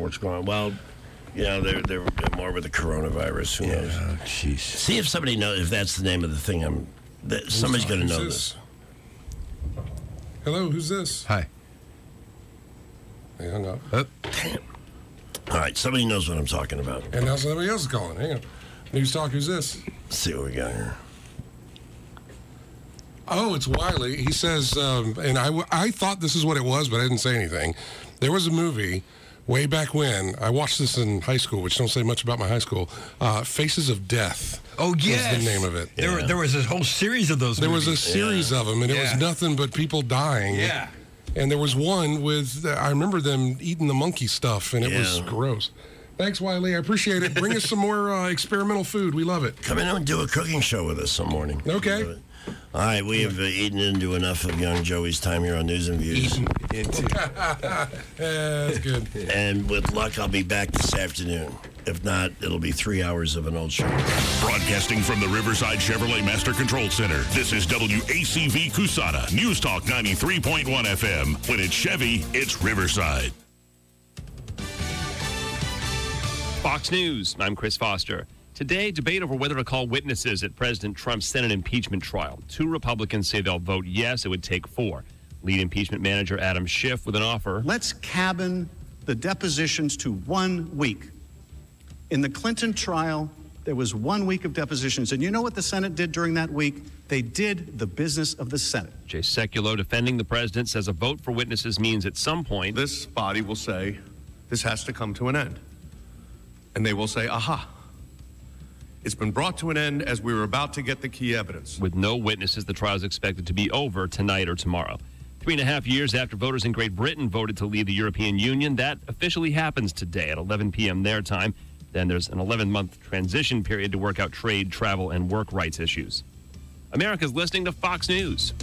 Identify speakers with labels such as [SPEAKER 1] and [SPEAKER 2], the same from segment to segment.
[SPEAKER 1] what's going on. Well, they're more with the coronavirus. Who knows?
[SPEAKER 2] Oh, jeez.
[SPEAKER 1] See if somebody knows if that's the name of the thing. Somebody's going to know this.
[SPEAKER 3] Hello, who's this?
[SPEAKER 2] Hi.
[SPEAKER 3] They hung up.
[SPEAKER 2] Oh.
[SPEAKER 1] Damn. All right, somebody knows what I'm talking about.
[SPEAKER 3] And now somebody else is calling. Hang on. News Talk, who's this?
[SPEAKER 1] Let's see what we got here.
[SPEAKER 3] Oh, it's Wiley. He says, and I thought this is what it was, but I didn't say anything. There was a movie way back when. I watched this in high school, which don't say much about my high school. Faces of Death.
[SPEAKER 2] Oh, yes.
[SPEAKER 3] Was the name of it.
[SPEAKER 2] There was a whole series of those movies.
[SPEAKER 3] There was a series of them, and it was nothing but people dying.
[SPEAKER 2] Yeah.
[SPEAKER 3] And there was one with, I remember them eating the monkey stuff, and it was gross. Thanks, Wiley. I appreciate it. Bring us some more experimental food. We love it.
[SPEAKER 1] Come in and do a cooking show with us some morning.
[SPEAKER 3] Okay.
[SPEAKER 1] All right, we have eaten into enough of young Joey's time here on News and Views.
[SPEAKER 3] Yeah, that's good.
[SPEAKER 1] And with luck, I'll be back this afternoon. If not, it'll be 3 hours of an old show.
[SPEAKER 4] Broadcasting from the Riverside Chevrolet Master Control Center, this is WACV Cusana, News Talk 93.1 FM. When it's Chevy, it's Riverside.
[SPEAKER 5] Fox News, I'm Chris Foster. Today, debate over whether to call witnesses at President Trump's Senate impeachment trial. 2 Republicans say they'll vote yes. It would take 4. Lead impeachment manager Adam Schiff with an offer.
[SPEAKER 6] Let's cabin the depositions to 1 week. In the Clinton trial, there was 1 week of depositions. And you know what the Senate did during that week? They did the business of the Senate.
[SPEAKER 5] Jay Sekulow, defending the president, says a vote for witnesses means at some point
[SPEAKER 7] this body will say this has to come to an end. And they will say, aha. It's been brought to an end as we were about to get the key evidence.
[SPEAKER 5] With no witnesses, the trial is expected to be over tonight or tomorrow. 3.5 years after voters in Great Britain voted to leave the European Union, that officially happens today at 11 p.m. their time. Then there's an 11-month transition period to work out trade, travel, and work rights issues. America's listening to Fox News.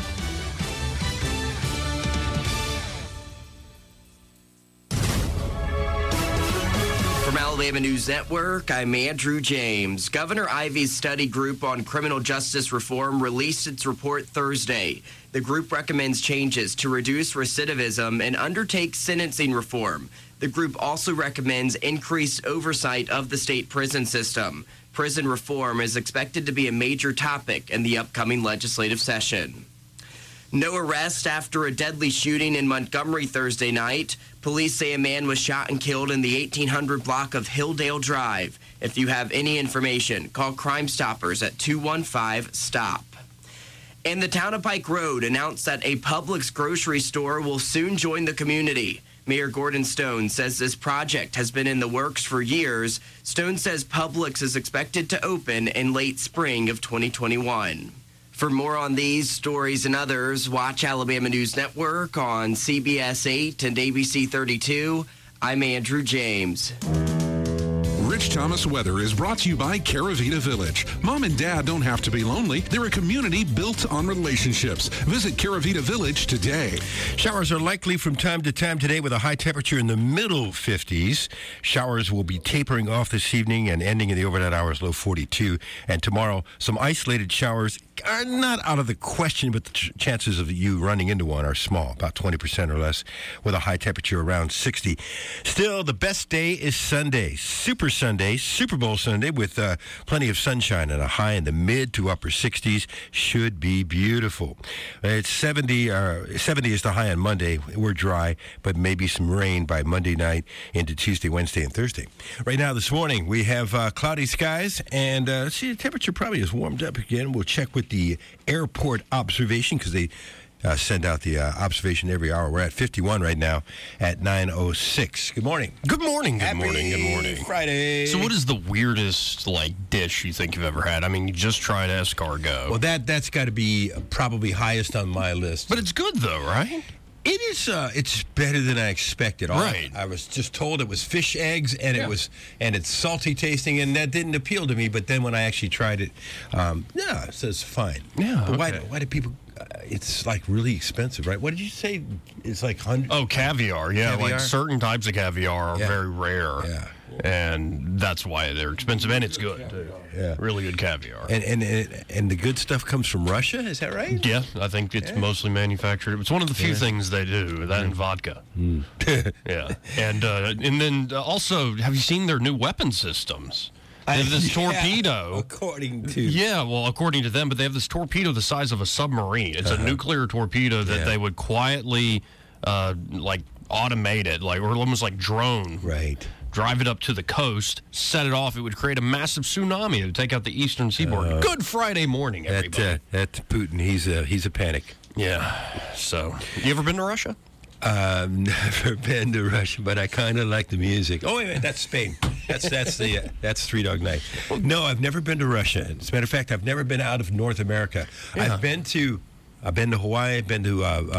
[SPEAKER 8] From Alabama News Network, I'm Andrew James. Governor Ivey's study group on criminal justice reform released its report Thursday. The group recommends changes to reduce recidivism and undertake sentencing reform. The group also recommends increased oversight of the state prison system. Prison reform is expected to be a major topic in the upcoming legislative session. No arrest after a deadly shooting in Montgomery Thursday night. Police say a man was shot and killed in the 1800 block of Hilldale Drive. If you have any information, call Crime Stoppers at 215-STOP. And the town of Pike Road announced that a Publix grocery store will soon join the community. Mayor Gordon Stone says this project has been in the works for years. Stone says Publix is expected to open in late spring of 2021. For more on these stories and others, watch Alabama News Network on CBS 8 and ABC 32. I'm Andrew James.
[SPEAKER 9] Rich Thomas Weather is brought to you by Caravita Village. Mom and Dad don't have to be lonely. They're a community built on relationships. Visit Caravita Village today.
[SPEAKER 2] Showers are likely from time to time today with a high temperature in the middle 50s. Showers will be tapering off this evening and ending in the overnight hours, low 42. And tomorrow, some isolated showers are not out of the question, but the chances of you running into one are small, about 20% or less, with a high temperature around 60. Still, the best day is Sunday, Super Sunday, Super Bowl Sunday, with plenty of sunshine and a high in the mid to upper 60s. Should be beautiful. It's 70 is the high on Monday. We're dry, but maybe some rain by Monday night into Tuesday, Wednesday, and Thursday. Right now, this morning, we have cloudy skies, and the temperature probably has warmed up again. We'll check with the airport observation because they send out the observation every hour. We're at 51 right now at 9:06. Good morning. Good morning. Good morning. Good morning.
[SPEAKER 10] Friday. So what is the weirdest, dish you think you've ever had? I mean, you just tried escargot.
[SPEAKER 2] Well, that's got to be probably highest on my list.
[SPEAKER 10] But it's good, though, right?
[SPEAKER 2] It is. It's better than I expected.
[SPEAKER 10] Right.
[SPEAKER 2] I was just told it was fish eggs, and it's salty tasting, and that didn't appeal to me. But then when I actually tried it, it says fine.
[SPEAKER 10] Yeah.
[SPEAKER 2] But
[SPEAKER 10] okay.
[SPEAKER 2] why do people it's like really expensive, right? What did you say? It's like hundred.
[SPEAKER 10] Oh, caviar. Yeah,
[SPEAKER 2] Caviar?
[SPEAKER 10] like certain types of caviar are
[SPEAKER 2] Yeah.
[SPEAKER 10] very rare.
[SPEAKER 2] Yeah.
[SPEAKER 10] And that's why they're expensive, and it's good too.
[SPEAKER 2] Yeah.
[SPEAKER 10] Really good caviar.
[SPEAKER 2] And the good stuff comes from Russia. Is that right?
[SPEAKER 10] Yeah, I think it's mostly manufactured. It's one of the few things they do, that and vodka. Yeah. And then also, have you seen their new weapon systems? They have this torpedo.
[SPEAKER 2] According to.
[SPEAKER 10] Yeah, well, according to them, but they have this torpedo the size of a submarine. It's a nuclear torpedo that they would quietly, automate it, or almost like drone.
[SPEAKER 2] Right.
[SPEAKER 10] Drive it up to the coast, set it off. It would create a massive tsunami. It would take out the eastern seaboard. Good Friday morning, everybody.
[SPEAKER 2] That's Putin. He's a panic.
[SPEAKER 10] Yeah. So, you ever been to Russia?
[SPEAKER 2] I've never been to Russia, but I kind of like the music. Oh, wait a minute, that's Spain. That's Three Dog Night. No, I've never been to Russia. As a matter of fact, I've never been out of North America.
[SPEAKER 10] Yeah.
[SPEAKER 2] I've been to Hawaii. I've been to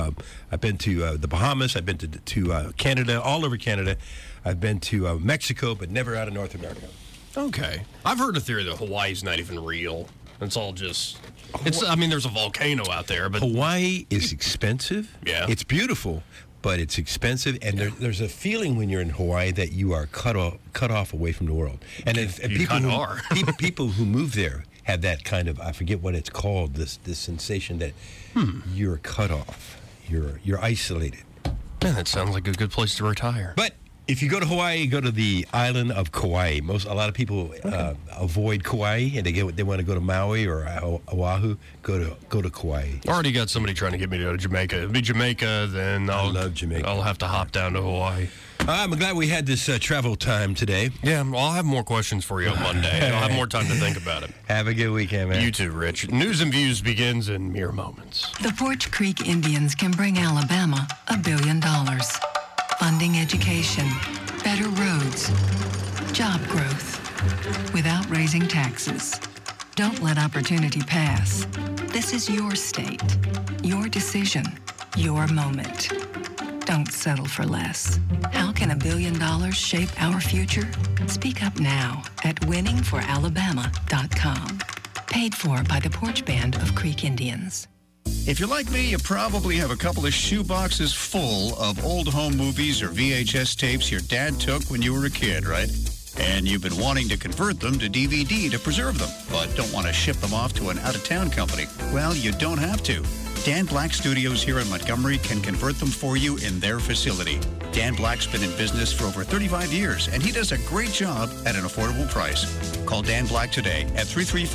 [SPEAKER 2] the Bahamas. I've been to Canada, all over Canada. I've been to Mexico, but never out of North America.
[SPEAKER 10] Okay. I've heard a theory that Hawaii's not even real. It's all just... there's a volcano out there, but...
[SPEAKER 2] Hawaii is expensive.
[SPEAKER 10] Yeah.
[SPEAKER 2] It's beautiful, but it's expensive, and there's a feeling when you're in Hawaii that you are cut off away from the world. And people who move there have that kind of, I forget what it's called, this sensation that you're cut off. You're isolated.
[SPEAKER 10] Man, that sounds like a good place to retire.
[SPEAKER 2] But if you go to Hawaii, go to the island of Kauai. A lot of people avoid Kauai, and they want to go to Maui or Oahu. Go to Kauai.
[SPEAKER 10] Already got somebody trying to get me to go to Jamaica. It'll be Jamaica, then
[SPEAKER 2] I love Jamaica.
[SPEAKER 10] I'll have to hop down to Hawaii.
[SPEAKER 2] I'm glad we had this travel time today.
[SPEAKER 10] Yeah, well, I'll have more questions for you on Monday. I'll have more time to think about it.
[SPEAKER 2] Have a good weekend, man.
[SPEAKER 10] You too, Rich. News and Views begins in mere moments.
[SPEAKER 11] The Porch Creek Indians can bring Alabama $1 billion. Funding education, better roads, job growth, without raising taxes. Don't let opportunity pass. This is your state, your decision, your moment. Don't settle for less. How can $1 billion shape our future? Speak up now at winningforalabama.com. Paid for by the Porch Band of Creek Indians.
[SPEAKER 12] If you're like me, you probably have a couple of shoe boxes full of old home movies or VHS tapes your dad took when you were a kid, right? And you've been wanting to convert them to DVD to preserve them, but don't want to ship them off to an out-of-town company. Well, you don't have to. Dan Black Studios here in Montgomery can convert them for you in their facility. Dan Black's been in business for over 35 years, and he does a great job at an affordable price. Call Dan Black today at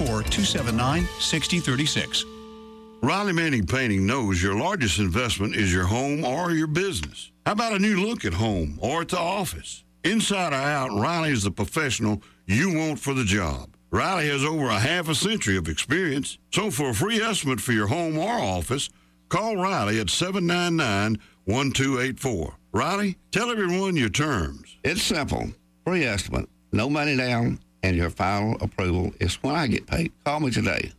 [SPEAKER 12] 334-279-6036.
[SPEAKER 13] Riley Manning Painting knows your largest investment is your home or your business. How about a new look at home or at the office? Inside or out, Riley is the professional you want for the job. Riley has over a half a century of experience. So for a free estimate for your home or office, call Riley at 799-1284. Riley, tell everyone your terms.
[SPEAKER 14] It's simple. Free estimate, no money down, and your final approval is when I get paid. Call me today,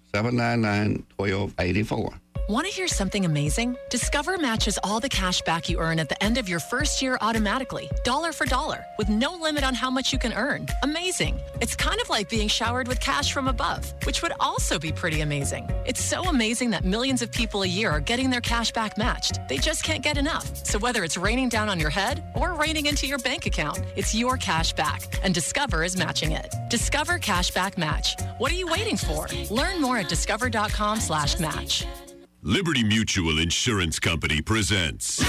[SPEAKER 14] 799-1284.
[SPEAKER 15] Want to hear something amazing? Discover matches all the cash back you earn at the end of your first year automatically, dollar for dollar, with no limit on how much you can earn. Amazing. It's kind of like being showered with cash from above, which would also be pretty amazing. It's so amazing that millions of people a year are getting their cash back matched. They just can't get enough. So whether it's raining down on your head or raining into your bank account, it's your cash back, and Discover is matching it. Discover Cashback Match. What are you waiting for? Learn more at discover.com/match.
[SPEAKER 16] Liberty Mutual Insurance Company presents.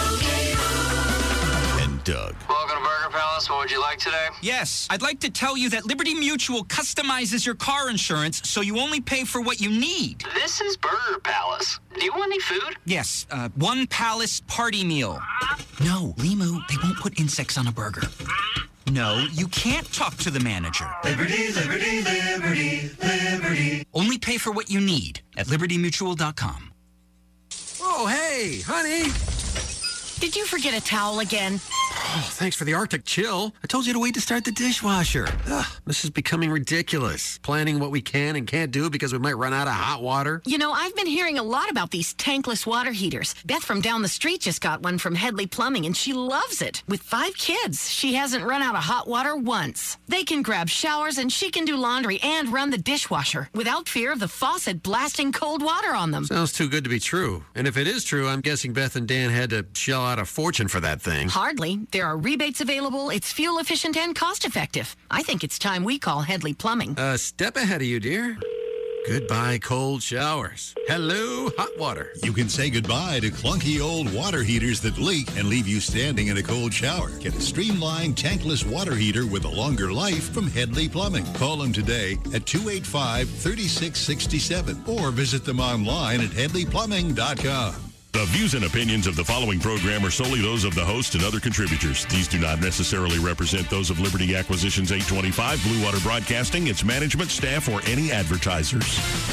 [SPEAKER 16] And Doug.
[SPEAKER 17] Welcome to Burger Palace. What would you like today? Yes, I'd like to tell you that Liberty Mutual customizes your car insurance so you only pay for what you need.
[SPEAKER 18] This is Burger Palace. Do you want any food?
[SPEAKER 17] Yes, one Palace party meal. No, Limu, they won't put insects on a burger. No, you can't talk to the manager.
[SPEAKER 18] Liberty, liberty, liberty, liberty.
[SPEAKER 17] Only pay for what you need at libertymutual.com.
[SPEAKER 19] Oh, hey, honey.
[SPEAKER 20] Did you forget a towel again?
[SPEAKER 19] Oh, thanks for the Arctic chill. I told you to wait to start the dishwasher. Ugh, this is becoming ridiculous. Planning what we can and can't do because we might run out of hot water.
[SPEAKER 20] You know, I've been hearing a lot about these tankless water heaters. Beth from down the street just got one from Headley Plumbing, and she loves it. With 5 kids, she hasn't run out of hot water once. They can grab showers, and she can do laundry and run the dishwasher without fear of the faucet blasting cold water on them.
[SPEAKER 19] Sounds too good to be true. And if it is true, I'm guessing Beth and Dan had to shell out a fortune for that thing.
[SPEAKER 20] Hardly. There are rebates available. It's fuel efficient and cost effective. I think it's time we call Headley Plumbing.
[SPEAKER 19] A step ahead of you, dear. Goodbye, cold showers. Hello, hot water.
[SPEAKER 21] You can say goodbye to clunky old water heaters that leak and leave you standing in a cold shower. Get a streamlined tankless water heater with a longer life from Headley Plumbing. Call them today at 285-3667 or visit them online at headleyplumbing.com.
[SPEAKER 4] The views and opinions of the following program are solely those of the host and other contributors. These do not necessarily represent those of Liberty Acquisitions 825, Blue Water Broadcasting, its management, staff, or any advertisers.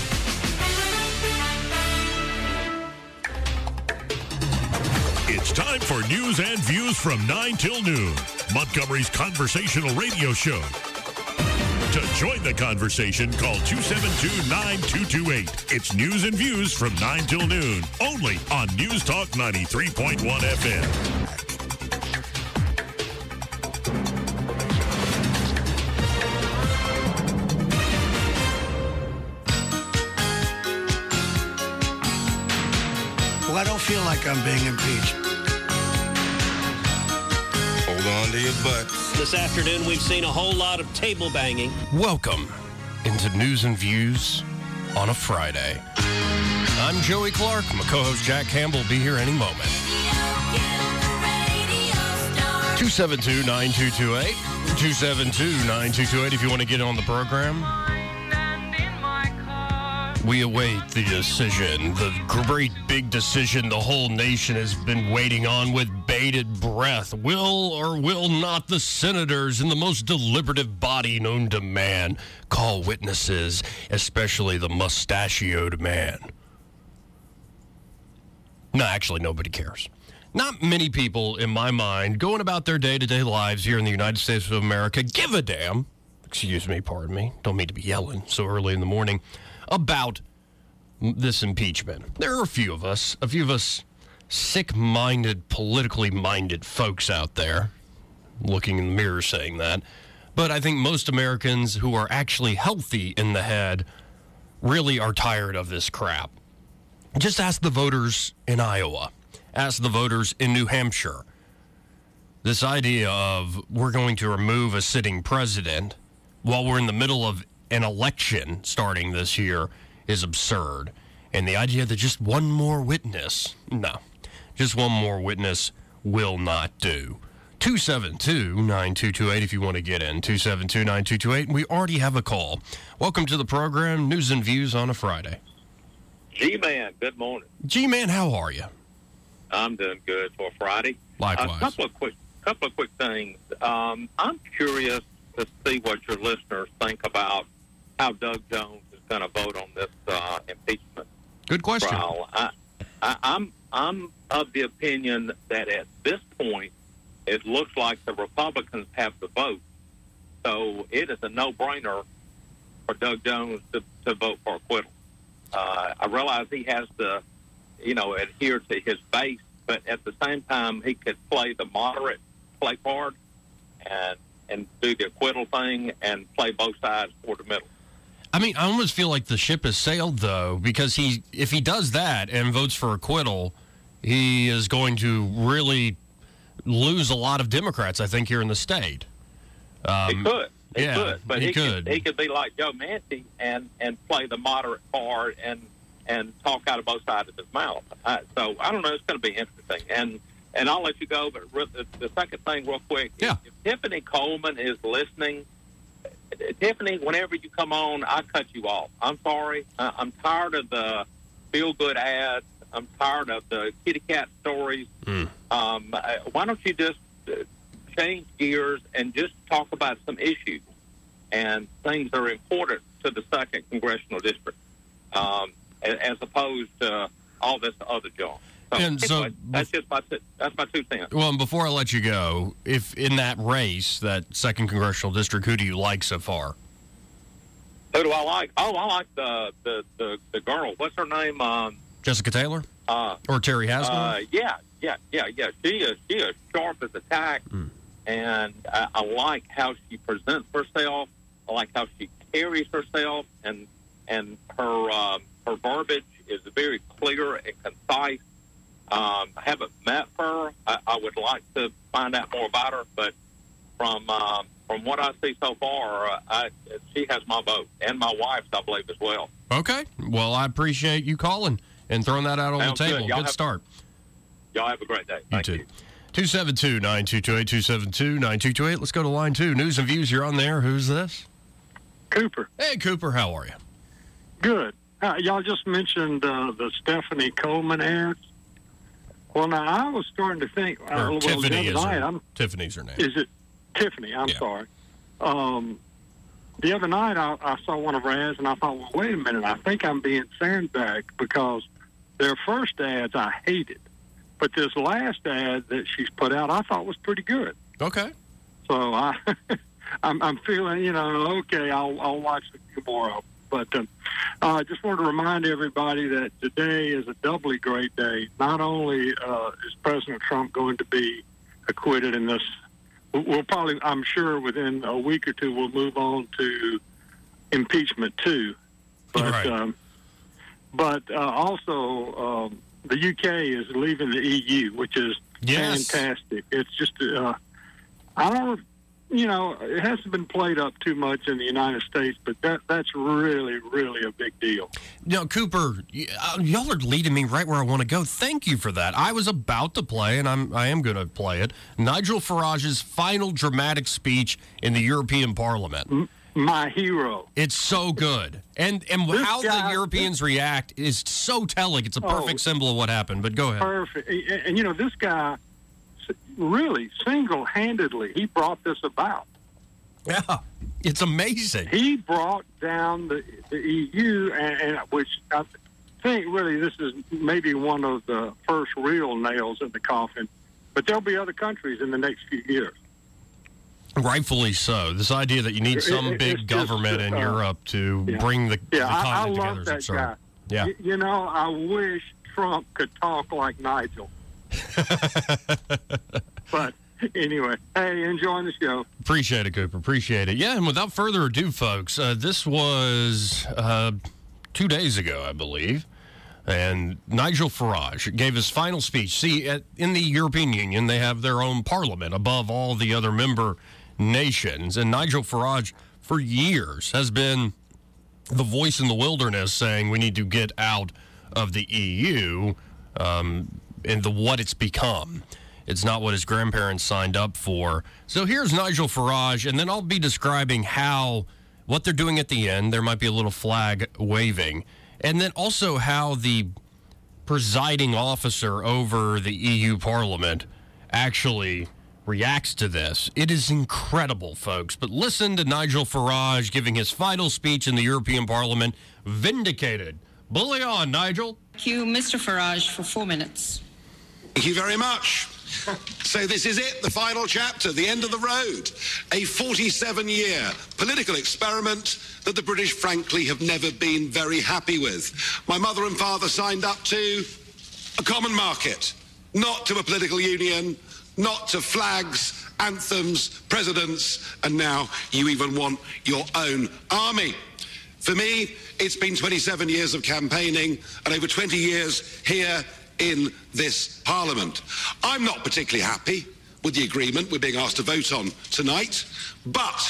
[SPEAKER 4] It's time for news and views from 9 till noon, Montgomery's conversational radio show. To join the conversation, call 272-9228. It's news and views from 9 till noon, only on News Talk 93.1 FM.
[SPEAKER 1] Well, I don't feel like I'm being impeached.
[SPEAKER 22] Hold on to your butts. This afternoon, we've seen a whole lot of table banging.
[SPEAKER 10] Welcome into News and Views on a Friday. I'm Joey Clark. My co-host Jack Campbell will be here any moment. 272-9228. 272-9228 if you want to get on the program. We await the decision, the great big decision the whole nation has been waiting on with bated breath. Will or will not the senators in the most deliberative body known to man call witnesses, especially the mustachioed man? No, actually, nobody cares. Not many people, in my mind, going about their day-to-day lives here in the United States of America give a damn, excuse me, pardon me, don't mean to be yelling so early in the morning, about this impeachment. There are a few of us sick-minded, politically minded folks out there looking in the mirror saying that. But I think most Americans who are actually healthy in the head really are tired of this crap. Just ask the voters in Iowa. Ask the voters in New Hampshire. This idea of we're going to remove a sitting president while we're in the middle of an election starting this year is absurd. And the idea that just one more witness, no, just one more witness will not do. 272-9228 if you want to get in. 272-9228. We already have a call. Welcome to the program, News and Views on a Friday.
[SPEAKER 23] G-Man, good morning.
[SPEAKER 10] G-Man, how are you?
[SPEAKER 23] I'm doing good for Friday.
[SPEAKER 10] Likewise.
[SPEAKER 23] A couple of quick things. I'm curious to see what your listeners think about how Doug Jones is going to vote on this impeachment
[SPEAKER 10] Good question.
[SPEAKER 23] trial. I'm of the opinion that at this point, it looks like the Republicans have the vote. So it is a no-brainer for Doug Jones to vote for acquittal. I realize he has to, adhere to his base, but at the same time, he could play the moderate play card and do the acquittal thing and play both sides for the middle.
[SPEAKER 10] I mean, I almost feel like the ship has sailed, though, because if he does that and votes for acquittal, he is going to really lose a lot of Democrats, I think, here in the state.
[SPEAKER 23] He could. He could. But
[SPEAKER 10] he could.
[SPEAKER 23] He could be like Joe Manchin and play the moderate card and talk out of both sides of his mouth. So, I don't know. It's going to be interesting. And I'll let you go, but the second thing real quick.
[SPEAKER 10] Yeah.
[SPEAKER 23] If Tiffany Coleman is listening, Tiffany, whenever you come on, I cut you off. I'm sorry. I'm tired of the feel-good ads. I'm tired of the kitty cat stories. Why don't you just change gears and just talk about some issues and things that are important to the 2nd Congressional District as opposed to all this other junk. So,
[SPEAKER 10] And so
[SPEAKER 23] anyway, that's my 2 cents.
[SPEAKER 10] Well, and before I let you go, if in that race, that 2nd congressional district, who do you like so far?
[SPEAKER 23] Who do I like? Oh, I like the girl. What's her name?
[SPEAKER 10] Jessica Taylor? Or Terry Haslam?
[SPEAKER 23] Yeah. She is sharp as a tack, and I like how she presents herself. I like how she carries herself, and her verbiage is very clear and concise. I haven't met her. I would like to find out more about her, but from what I see so far, she has my vote, and my wife's, I believe, as well.
[SPEAKER 10] Okay. Well, I appreciate you calling and throwing that out on
[SPEAKER 23] Sounds
[SPEAKER 10] the table.
[SPEAKER 23] good.
[SPEAKER 10] Good start.
[SPEAKER 23] Y'all have a great day.
[SPEAKER 10] You too. 272-9228, 272-9228. Let's go to line 2. News and Views, you're on there. Who's this?
[SPEAKER 3] Cooper.
[SPEAKER 10] Hey, Cooper, how are you?
[SPEAKER 3] Good. Y'all just mentioned the Stephanie Coleman ads. Well, now, I was starting to think...
[SPEAKER 10] Or Tiffany Tiffany's her name.
[SPEAKER 3] Is it Tiffany? I'm sorry. The other night, I saw one of her ads, and I thought, well, wait a minute. I think I'm being sandbagged because their first ads I hated. But this last ad that she's put out, I thought was pretty good.
[SPEAKER 10] Okay.
[SPEAKER 3] So I'm feeling, okay, I'll watch a few more of them. But I just wanted to remind everybody that today is a doubly great day. Not only is President Trump going to be acquitted in this, we'll probably, I'm sure within a week or two, we'll move on to impeachment too. But,
[SPEAKER 10] right.
[SPEAKER 3] But also the UK is leaving the EU, which is fantastic. It's just, I don't it hasn't been played up too much in the United States, but that's really, really a big deal.
[SPEAKER 10] Cooper, y'all are leading me right where I want to go. Thank you for that. I was about to play, and I am going to play it, Nigel Farage's final dramatic speech in the European Parliament.
[SPEAKER 3] My hero.
[SPEAKER 10] It's so good. And how the Europeans react is so telling. It's a perfect symbol of what happened, but go ahead.
[SPEAKER 3] Perfect. And this guy... really, single-handedly, he brought this about.
[SPEAKER 10] Yeah, it's amazing.
[SPEAKER 3] He brought down the EU, and which I think really this is maybe one of the first real nails in the coffin. But there'll be other countries in the next few years.
[SPEAKER 10] Rightfully so. This idea that you need some big government in Europe to bring the continent together.
[SPEAKER 3] I love that guy.
[SPEAKER 10] Yeah.
[SPEAKER 3] I wish Trump could talk like Nigel. But anyway, hey, enjoying the show.
[SPEAKER 10] Appreciate it, Cooper. Appreciate it. Yeah, and without further ado, folks, this was 2 days ago, I believe, and Nigel Farage gave his final speech. See, in the European Union, they have their own parliament above all the other member nations, and Nigel Farage, for years, has been the voice in the wilderness saying we need to get out of the EU, and what it's become. It's not what his grandparents signed up for. So here's Nigel Farage, and then I'll be describing what they're doing at the end. There might be a little flag waving. And then also how the presiding officer over the EU Parliament actually reacts to this. It is incredible, folks. But listen to Nigel Farage giving his final speech in the European Parliament. Vindicated. Bully on, Nigel.
[SPEAKER 6] Thank you, Mr. Farage, for 4 minutes.
[SPEAKER 7] Thank you very much. So this is it, the final chapter, the end of the road. A 47-year political experiment that the British, frankly, have never been very happy with. My mother and father signed up to a common market, not to a political union, not to flags, anthems, presidents, and now you even want your own army. For me, it's been 27 years of campaigning and over 20 years here in this Parliament. I'm not particularly happy with the agreement we're being asked to vote on tonight, but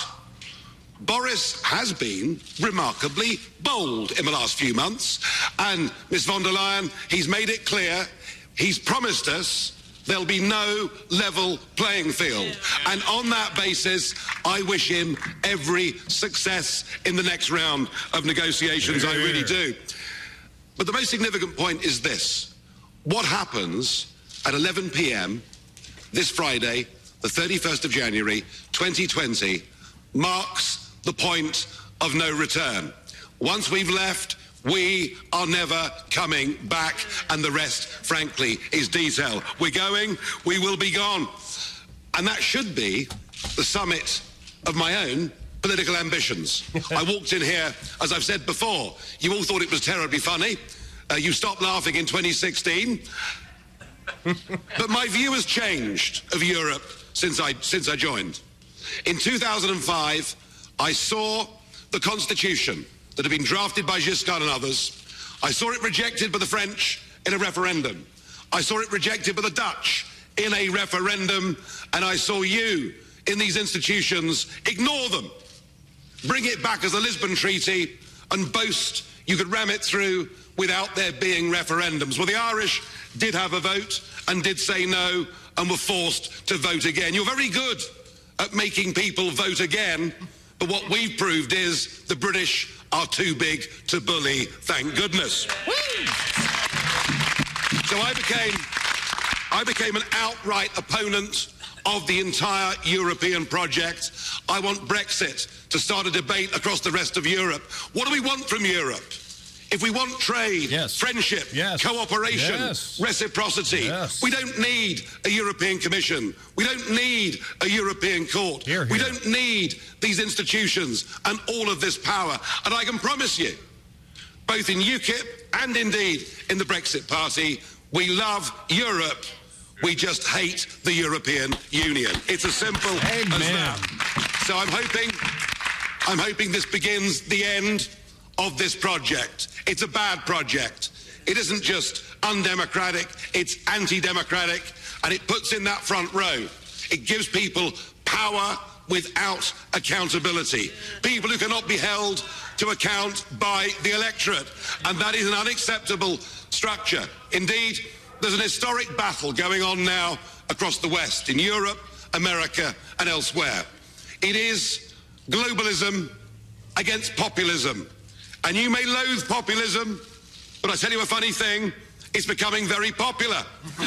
[SPEAKER 7] Boris has been remarkably bold in the last few months, and Ms von der Leyen, he's made it clear, he's promised us there'll be no level playing field. And on that basis, I wish him every success in the next round of negotiations. I really do. But the most significant point is this. What happens at 11 p.m. this Friday, the 31st of January, 2020, marks the point of no return. Once we've left, We are never coming back, and the rest, frankly, is detail. We're going, we will be gone. And that should be the summit of my own political ambitions. I walked in here, as I've said before, you all thought it was terribly funny. You stopped laughing in 2016. But my view has changed of Europe since I joined. In 2005, I saw the constitution that had been drafted by Giscard and others. I saw it rejected by the French in a referendum. I saw it rejected by the Dutch in a referendum. And I saw you in these institutions ignore them, bring it back as a Lisbon Treaty, and boast you could ram it through without there being referendums. Well, the Irish did have a vote and did say no and were forced to vote again. You're very good at making people vote again, but what we've proved is the British are too big to bully, thank goodness. So I became an outright opponent of the entire European project. I want Brexit to start a debate across the rest of Europe. What do we want from Europe? If we want trade, friendship, cooperation, reciprocity, we don't need a European Commission. We don't need a European Court. We don't need these institutions and all of this power. And I can promise you, both in UKIP and indeed in the Brexit Party, we love Europe. We just hate the European Union. It's as simple as that. So I'm hoping this begins the end of this project. It's a bad project. It isn't just undemocratic, it's anti-democratic, and it puts in that front row. It gives people power without accountability. People who cannot be held to account by the electorate. And that is an unacceptable structure. Indeed, there's an historic battle going on now across the West, in Europe, America, and elsewhere. It is globalism against populism. And you may loathe populism, but I tell you a funny thing, it's becoming very popular.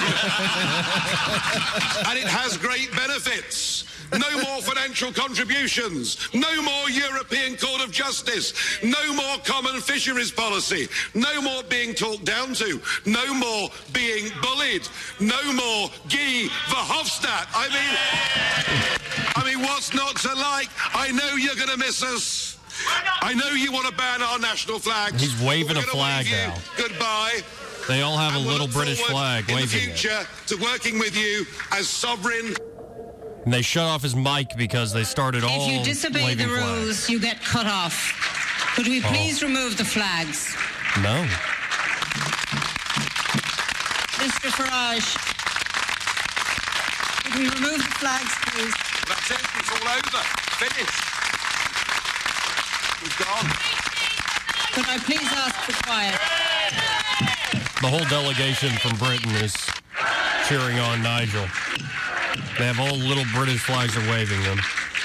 [SPEAKER 7] And it has great benefits. No more financial contributions. No more European Court of Justice. No more common fisheries policy. No more being talked down to. No more being bullied. No more Guy Verhofstadt. I mean, what's not to like? I know you're going to miss us. I know you want to ban our national flags.
[SPEAKER 10] He's waving a flag now.
[SPEAKER 7] Goodbye.
[SPEAKER 10] They all have a little British flag waving
[SPEAKER 7] in the future to working with you as sovereign.
[SPEAKER 10] And they shut off his mic because they started all
[SPEAKER 6] If you disobey the rules, you get cut off. Could we please remove the flags?
[SPEAKER 10] No.
[SPEAKER 6] Mr. Farage, could we remove the flags, please?
[SPEAKER 7] That's it. It's all over. Finished. We've gone.
[SPEAKER 6] Could I please ask for quiet?
[SPEAKER 10] The whole delegation from Britain is cheering on Nigel. They have all little British flags are waving them.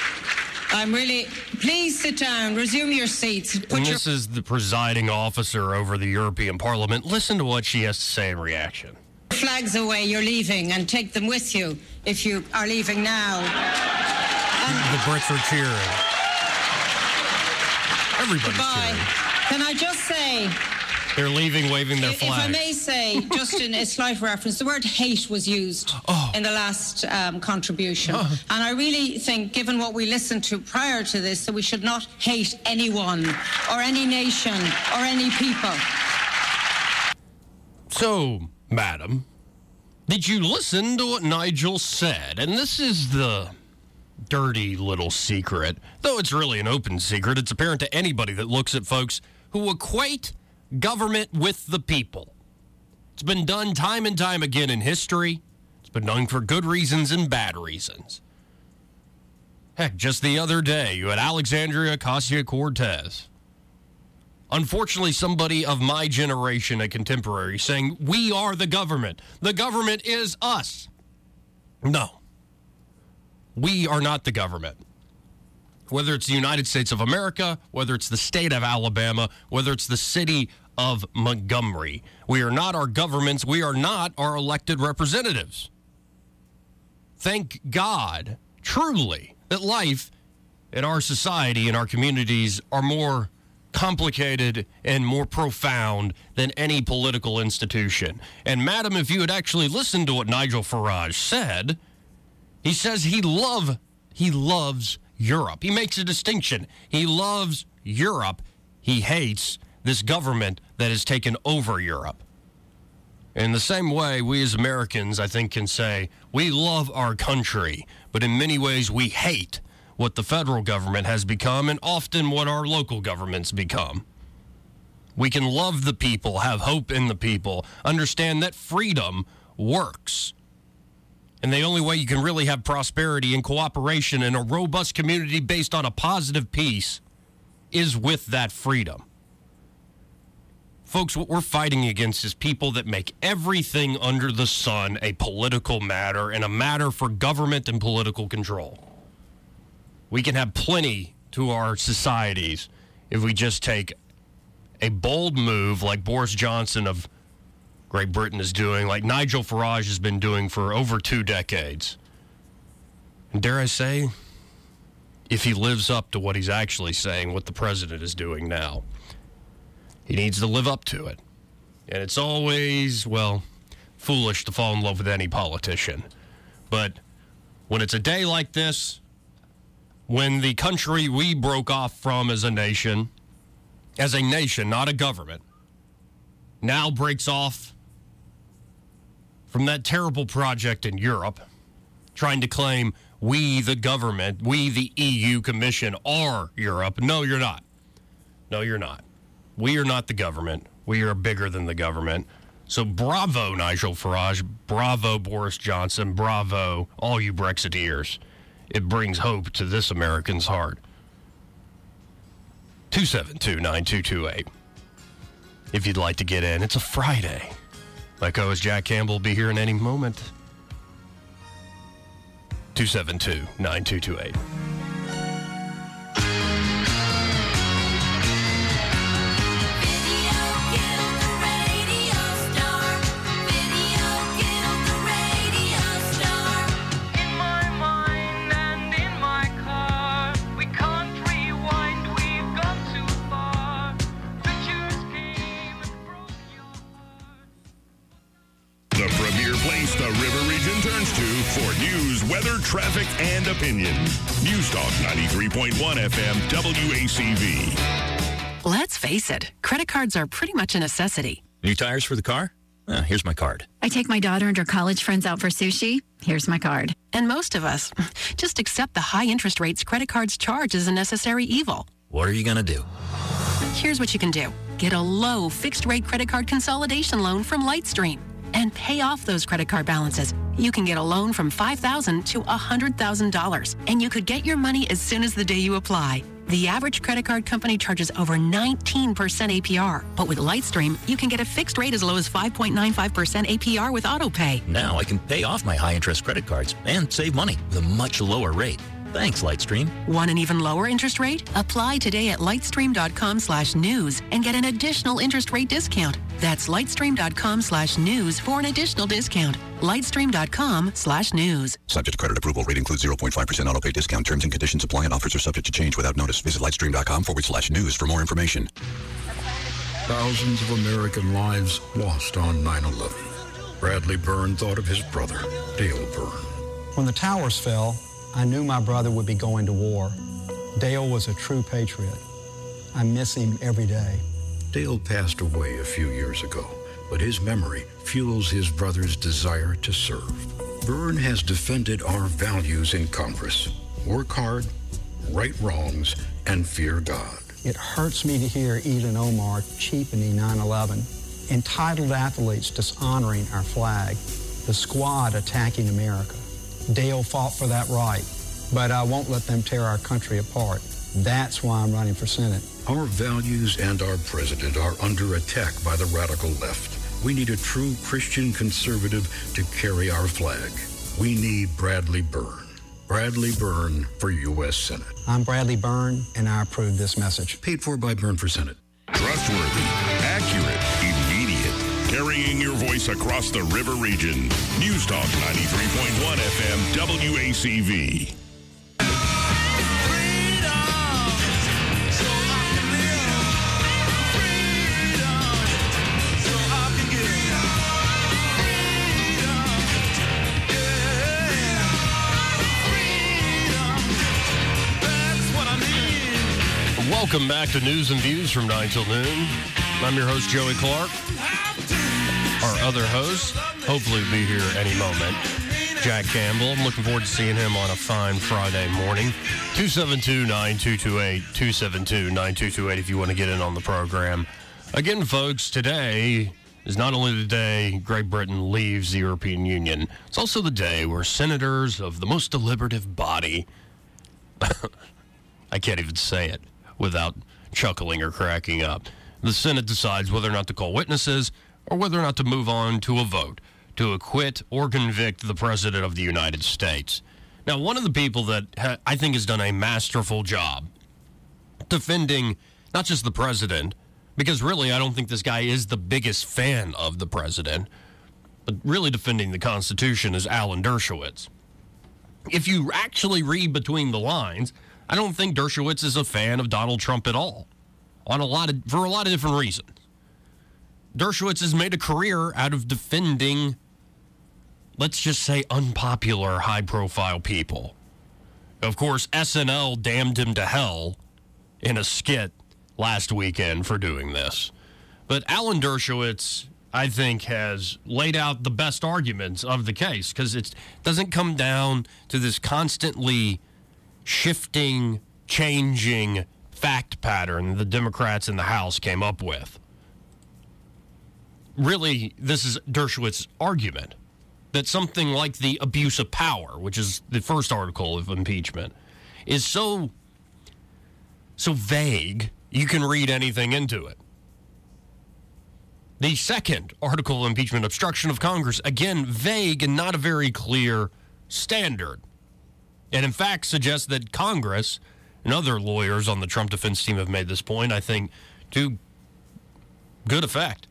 [SPEAKER 6] Please sit down, resume your seats.
[SPEAKER 10] This is the presiding officer over the European Parliament. Listen to what she has to say in reaction.
[SPEAKER 6] Flags away, you're leaving, and take them with you if you are leaving now.
[SPEAKER 10] The Brits are cheering. Everybody's cheering.
[SPEAKER 6] Can I just say...
[SPEAKER 10] They're leaving, waving their flags.
[SPEAKER 6] If I may say, just in a slight reference, the word hate was used in the last contribution. And I really think, given what we listened to prior to this, that we should not hate anyone or any nation or any people.
[SPEAKER 10] So, madam, did you listen to what Nigel said? And this is the dirty little secret. Though it's really an open secret, it's apparent to anybody that looks at folks who equate government with the people. It's been done time and time again in history. It's been done for good reasons and bad reasons. Heck, just the other day, you had Alexandria Ocasio-Cortez. Unfortunately, somebody of my generation, a contemporary, saying, we are the government. The government is us. No. We are not the government. Whether it's the United States of America, whether it's the state of Alabama, whether it's the city of Montgomery. We are not our governments. We are not our elected representatives. Thank God, truly, that life in our society and our communities are more complicated and more profound than any political institution. And, madam, if you had actually listened to what Nigel Farage said, he says he loves Europe. He makes a distinction. He loves Europe. He hates this government that has taken over Europe. In the same way, we as Americans, I think, can say we love our country, but in many ways we hate what the federal government has become and often what our local governments become. We can love the people, have hope in the people, understand that freedom works. And the only way you can really have prosperity and cooperation in a robust community based on a positive peace is with that freedom. Folks, what we're fighting against is people that make everything under the sun a political matter and a matter for government and political control. We can have plenty to our societies if we just take a bold move like Boris Johnson of Great Britain is doing, like Nigel Farage has been doing for over 2 decades. And dare I say, if he lives up to what he's actually saying, what the president is doing now. He needs to live up to it. And it's always, well, foolish to fall in love with any politician. But when it's a day like this, when the country we broke off from as a nation, not a government, now breaks off from that terrible project in Europe, trying to claim we, the government, we, the EU Commission, are Europe. No, you're not. No, you're not. We are not the government. We are bigger than the government. So bravo, Nigel Farage. Bravo, Boris Johnson. Bravo, all you Brexiteers. It brings hope to this American's heart. 272-9228. If you'd like to get in, it's a Friday. My co-host Jack Campbell will be here in any moment. 272-9228.
[SPEAKER 4] The River Region turns to for news, weather, traffic, and opinion. News Talk 93.1 FM WACV.
[SPEAKER 5] Let's face it, credit cards are pretty much a necessity.
[SPEAKER 8] New tires for the car? Here's my card.
[SPEAKER 9] I take my daughter and her college friends out for sushi. Here's my card.
[SPEAKER 5] And most of us just accept the high interest rates credit cards charge as a necessary evil.
[SPEAKER 8] What are you going to do?
[SPEAKER 5] Here's what you can do. Get a low fixed rate credit card consolidation loan from Lightstream and pay off those credit card balances. You can get a loan from $5,000 to $100,000, and you could get your money as soon as the day you apply. The average credit card company charges over 19% APR, but with Lightstream, you can get a fixed rate as low as 5.95% APR with AutoPay.
[SPEAKER 8] Now I can pay off my high-interest credit cards and save money with a much lower rate. Thanks, Lightstream.
[SPEAKER 5] Want an even lower interest rate? Apply today at lightstream.com/news and get an additional interest rate discount. That's lightstream.com/news for an additional discount. Lightstream.com/news.
[SPEAKER 24] Subject to credit approval. Rate includes 0.5% auto pay discount. Terms and conditions apply and offers are subject to change without notice. Visit lightstream.com/news for more information.
[SPEAKER 25] Thousands of American lives lost on 9/11. Bradley Byrne thought of his brother, Dale Byrne.
[SPEAKER 26] When the towers fell, I knew my brother would be going to war. Dale was a true patriot. I miss him every day.
[SPEAKER 25] Dale passed away a few years ago, but his memory fuels his brother's desire to serve. Byrne has defended our values in Congress. Work hard, right wrongs, and fear God.
[SPEAKER 26] It hurts me to hear Ilhan Omar cheapening 9/11, entitled athletes dishonoring our flag, the squad attacking America. Dale fought for that right, but I won't let them tear our country apart. That's why I'm running for Senate.
[SPEAKER 25] Our values and our president are under attack by the radical left. We need a true Christian conservative to carry our flag. We need Bradley Byrne. Bradley Byrne for U.S. Senate.
[SPEAKER 26] I'm Bradley Byrne, and I approve this message.
[SPEAKER 25] Paid for by Byrne for Senate.
[SPEAKER 4] Trustworthy, accurate, immediate. Carrying your voice across the River Region. News Talk 93.1 FM WACV.
[SPEAKER 10] Welcome back to News and Views from 9 till noon. I'm your host, Joey Clark. Our other host, hopefully will be here any moment, Jack Campbell. I'm looking forward to seeing him on a fine Friday morning. 272-9228, 272-9228 if you want to get in on the program. Again, folks, today is not only the day Great Britain leaves the European Union, it's also the day where senators of the most deliberative body, I can't even say it without chuckling or cracking up, the Senate decides whether or not to call witnesses or whether or not to move on to a vote to acquit or convict the President of the United States. Now, one of the people that I think has done a masterful job defending not just the President, because really I don't think this guy is the biggest fan of the President, but really defending the Constitution is Alan Dershowitz. If you actually read between the lines, I don't think Dershowitz is a fan of Donald Trump at all, for a lot of different reasons. Dershowitz has made a career out of defending, let's just say, unpopular, high-profile people. Of course, SNL damned him to hell in a skit last weekend for doing this. But Alan Dershowitz, I think, has laid out the best arguments of the case, because it doesn't come down to this constantly shifting, changing fact pattern the Democrats in the House came up with. Really, this is Dershowitz's argument, that something like the abuse of power, which is the first article of impeachment, is so vague, you can read anything into it. The second article of impeachment, obstruction of Congress, again, vague and not a very clear standard. And in fact, suggests that Congress and other lawyers on the Trump defense team have made this point, I think, to good effect.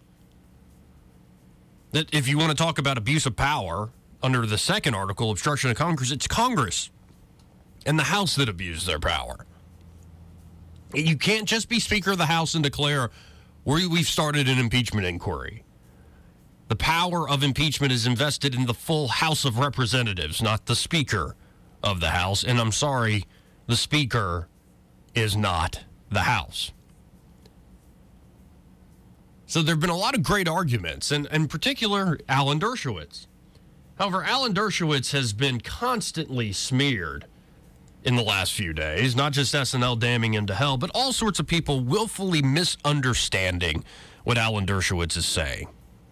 [SPEAKER 10] That if you want to talk about abuse of power under the second article, obstruction of Congress, it's Congress and the House that abuse their power. You can't just be Speaker of the House and declare, we've started an impeachment inquiry. The power of impeachment is invested in the full House of Representatives, not the Speaker of the House. And I'm sorry, the Speaker is not the House. So there have been a lot of great arguments, and in particular, Alan Dershowitz. However, Alan Dershowitz has been constantly smeared in the last few days, not just SNL damning him to hell, but all sorts of people willfully misunderstanding what Alan Dershowitz is saying.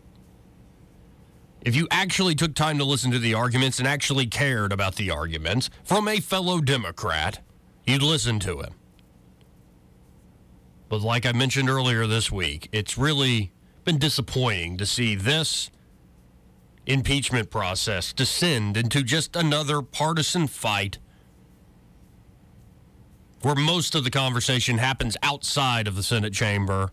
[SPEAKER 10] If you actually took time to listen to the arguments and actually cared about the arguments from a fellow Democrat, you'd listen to him. But like I mentioned earlier this week, it's really been disappointing to see this impeachment process descend into just another partisan fight where most of the conversation happens outside of the Senate chamber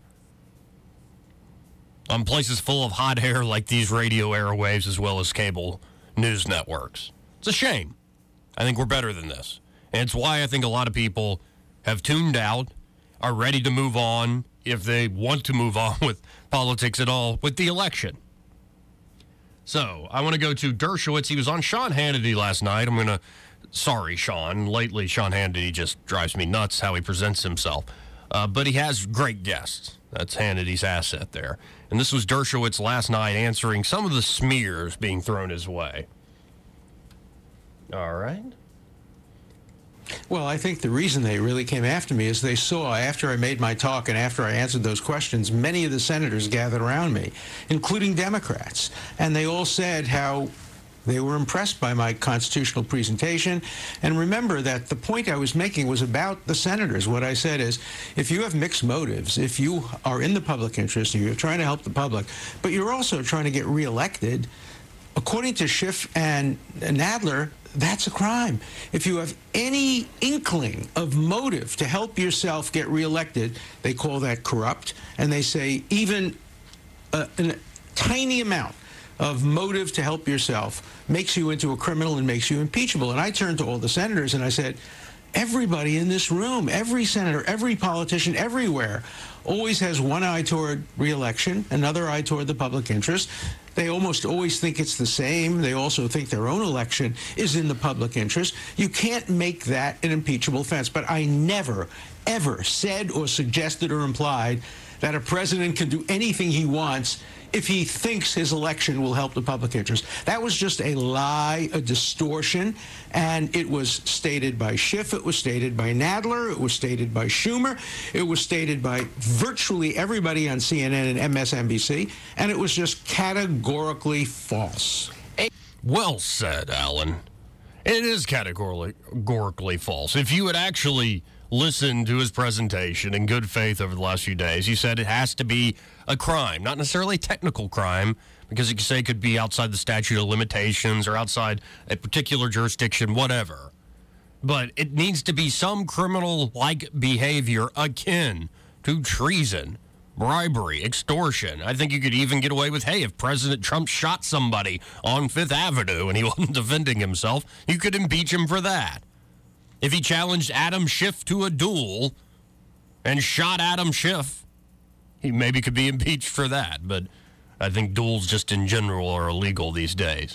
[SPEAKER 10] on places full of hot air like these radio airwaves as well as cable news networks. It's a shame. I think we're better than this. And it's why I think a lot of people have tuned out, are ready to move on, if they want to move on with politics at all, with the election. So, I want to go to Dershowitz. He was on Sean Hannity last night. Sorry, Sean. Lately, Sean Hannity just drives me nuts how he presents himself. But he has great guests. That's Hannity's asset there. And this was Dershowitz last night answering some of the smears being thrown his way. All right.
[SPEAKER 26] Well, I think the reason they really came after me is they saw, after I made my talk and after I answered those questions, many of the senators gathered around me, including Democrats. And they all said how they were impressed by my constitutional presentation. And remember that the point I was making was about the senators. What I said is, if you have mixed motives, if you are in the public interest, and you're trying to help the public, but you're also trying to get reelected, according to Schiff and Nadler, that's a crime. If you have any inkling of motive to help yourself get reelected, they call that corrupt. And they say even a tiny amount of motive to help yourself makes you into a criminal and makes you impeachable. And I turned to all the senators and I said,
[SPEAKER 2] everybody in this room, every senator, every politician, everywhere, always has one eye toward re-election, another eye toward the public interest. They almost always think it's the same. They also think their own election is in the public interest. You can't make that an impeachable offense. But I never, ever said or suggested or implied that a president can do anything he wants if he thinks his election will help the public interest. That was just a lie, a distortion, and it was stated by Schiff, it was stated by Nadler, it was stated by Schumer, it was stated by virtually everybody on CNN and MSNBC, and it was just categorically false.
[SPEAKER 10] Well said, Alan. It is categorically false. If you had actually listened to his presentation in good faith over the last few days, he said it has to be a crime, not necessarily a technical crime, because you could say it could be outside the statute of limitations or outside a particular jurisdiction, whatever. But it needs to be some criminal-like behavior akin to treason, bribery, extortion. I think you could even get away with, hey, if President Trump shot somebody on Fifth Avenue and he wasn't defending himself, you could impeach him for that. If he challenged Adam Schiff to a duel and shot Adam Schiff, he maybe could be impeached for that. But I think duels just in general are illegal these days.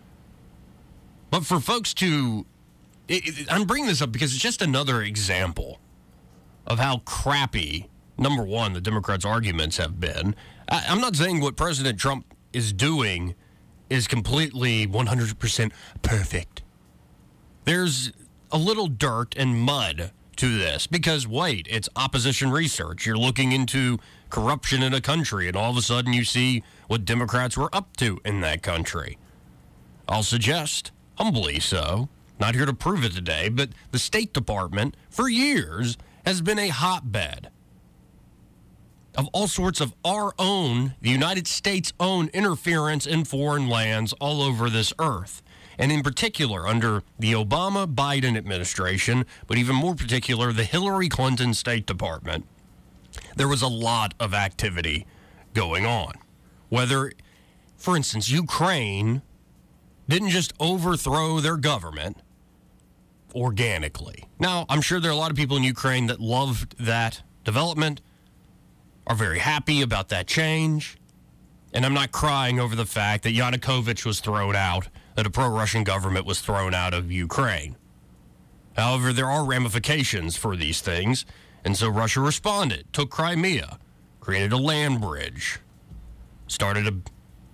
[SPEAKER 10] But for folks to... I'm bringing this up because it's just another example of how crappy, number one, the Democrats' arguments have been. I'm not saying what President Trump is doing is completely 100% perfect. There's a little dirt and mud to this because, wait, it's opposition research. You're looking into corruption in a country, and all of a sudden you see what Democrats were up to in that country. I'll suggest, humbly so, not here to prove it today, but the State Department, for years, has been a hotbed of all sorts of our own, the United States' own interference in foreign lands all over this earth. And in particular, under the Obama-Biden administration, but even more particular, the Hillary Clinton State Department, there was a lot of activity going on. Whether, for instance, Ukraine didn't just overthrow their government organically. Now, I'm sure there are a lot of people in Ukraine that loved that development, are very happy about that change, and I'm not crying over the fact that Yanukovych was thrown out, that a pro-Russian government was thrown out of Ukraine. However, there are ramifications for these things, and so Russia responded, took Crimea, created a land bridge, started a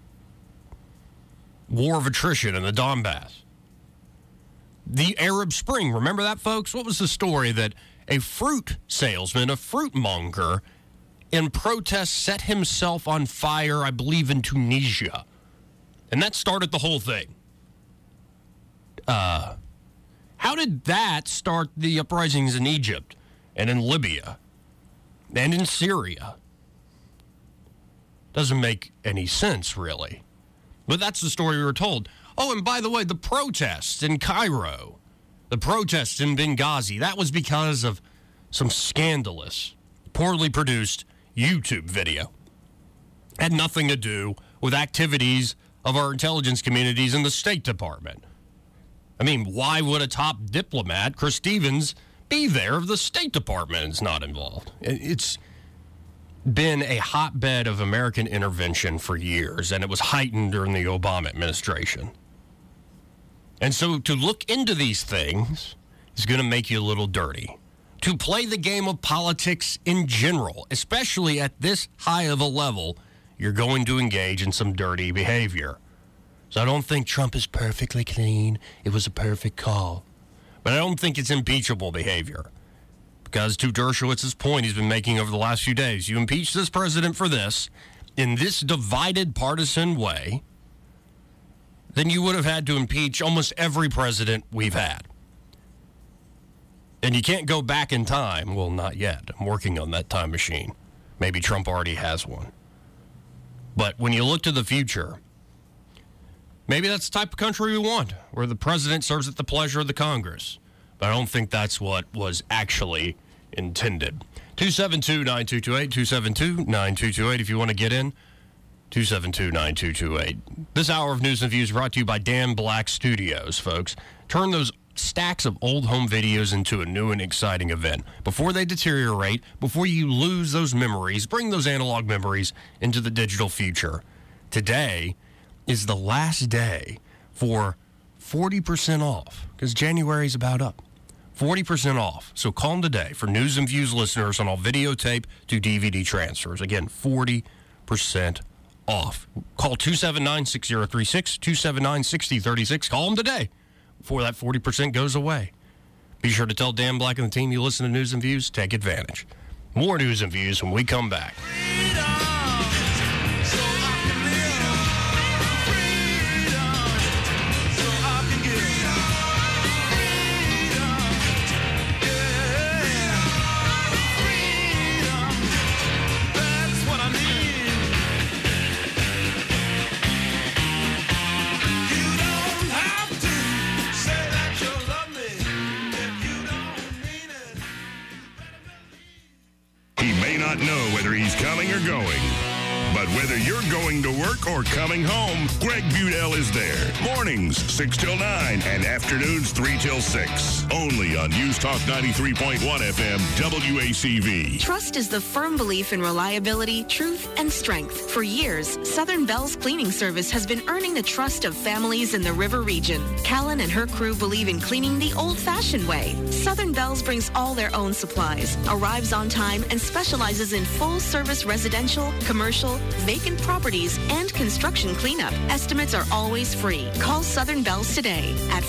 [SPEAKER 10] war of attrition in the Donbass. The Arab Spring, remember that, folks? What was the story that a fruit salesman, a fruit monger, in protest set himself on fire, I believe, in Tunisia? And that started the whole thing. How did that start the uprisings in Egypt and in Libya and in Syria? Doesn't make any sense, really. But that's the story we were told. Oh, and by the way, the protests in Cairo, the protests in Benghazi, that was because of some scandalous, poorly produced YouTube video. Had nothing to do with activities of our intelligence communities in the State Department. I mean, why would a top diplomat, Chris Stevens, be there if the State Department is not involved? It's been a hotbed of American intervention for years, and it was heightened during the Obama administration. And so to look into these things is going to make you a little dirty. To play the game of politics in general, especially at this high of a level, you're going to engage in some dirty behavior. So I don't think Trump is perfectly clean. It was a perfect call. But I don't think it's impeachable behavior. Because to Dershowitz's point he's been making over the last few days, you impeach this president for this, in this divided partisan way, then you would have had to impeach almost every president we've had. And you can't go back in time. Well, not yet. I'm working on that time machine. Maybe Trump already has one. But when you look to the future, maybe that's the type of country we want, where the president serves at the pleasure of the Congress. But I don't think that's what was actually intended. 272-9228, 272-9228 if you want to get in. 272-9228. This hour of News and Views brought to you by Dan Black Studios, folks. Turn those stacks of old home videos into a new and exciting event. Before they deteriorate, before you lose those memories, bring those analog memories into the digital future. Today is the last day for 40% off, because January's about up. 40% off. So call them today for News and Views listeners on all videotape to DVD transfers. Again, 40% off. Call 279-6036, 279-6036. Call them today before that 40% goes away. Be sure to tell Dan Black and the team you listen to News and Views. Take advantage. More News and Views when we come back.
[SPEAKER 4] Not know whether he's coming or going. But whether you're going to work or coming home, Greg Budell is there. Mornings, 6 till 9, and afternoons, 3 till 6. Only on News Talk 93.1 FM, WACV.
[SPEAKER 11] Trust is the firm belief in reliability, truth, and strength. For years, Southern Bell's cleaning service has been earning the trust of families in the river region. Callan and her crew believe in cleaning the old-fashioned way. Southern Bell's brings all their own supplies, arrives on time, and specializes in full-service residential, commercial, vacant properties, and construction cleanup. Estimates are always free. Call Southern Bells today at